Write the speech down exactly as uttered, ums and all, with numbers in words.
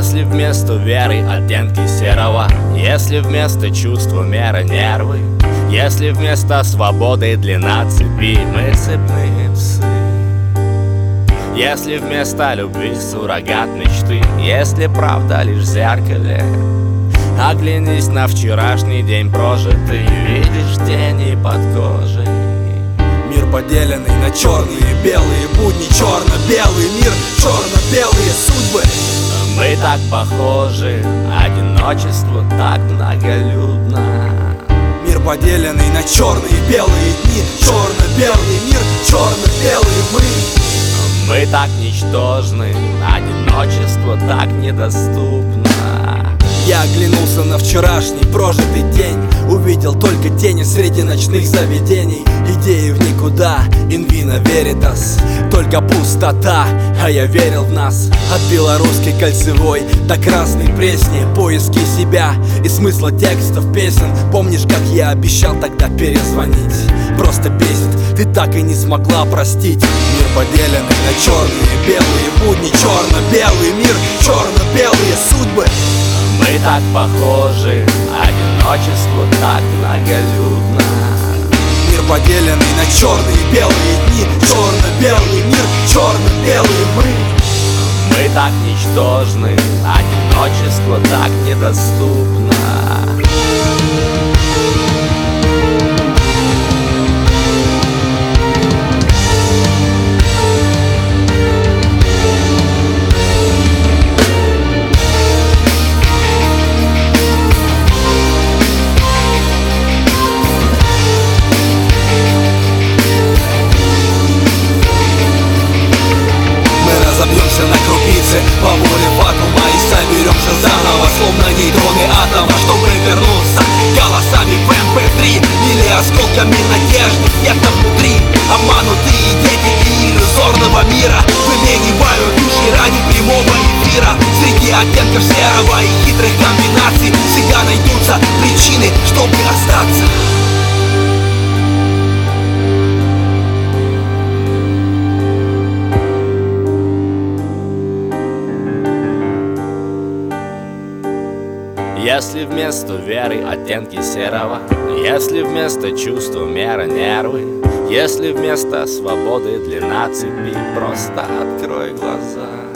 Если вместо веры оттенки серого, если вместо чувства мера нервы, если вместо свободы длина цепи мы цепные псы, если вместо любви суррогат мечты, если правда лишь в зеркале, оглянись на вчерашний день прожитый, видишь тени под кожей. Мир поделенный на черные и белые будни, черно-белый мир, черно-белые судьбы. Мы так похожи, одиночество так многолюдно. Мир поделенный на черные и белые дни, черно-белый мир, черно-белые мы. Мы так ничтожны, одиночество так недоступно. Я оглянулся на вчерашний прожитый день, увидел только тени среди ночных заведений. Идеи в никуда, in vino veritas, только пустота, а я верил в нас. От белорусской кольцевой до Красной Пресни, поиски себя и смысла текстов песен. Помнишь, как я обещал тогда перезвонить? Просто бесит, ты так и не смогла простить. Мир поделенный на черные и белые будни, черно-белый мир, черно-белые судьбы. Мы так похожи, одиночество так многолюдно. Мир поделенный на черные и белые дни, черно-белый мир, черно-белые мы. Мы так ничтожны, одиночество так недоступно. На крупицы по воле вакуума и соберемся заново, словно нейтроны атома, чтобы вернуться голосами в эм пэ три или осколками надежды где-то внутри. Обманутые дети и иллюзорного мира выменивают души ради прямого эфира. Среди оттенков серого и хитрых комбинаций всегда найдутся причины, чтобы остаться. Если вместо веры оттенки серого, если вместо чувства мера нервы, если вместо свободы длина цепи, просто открой глаза.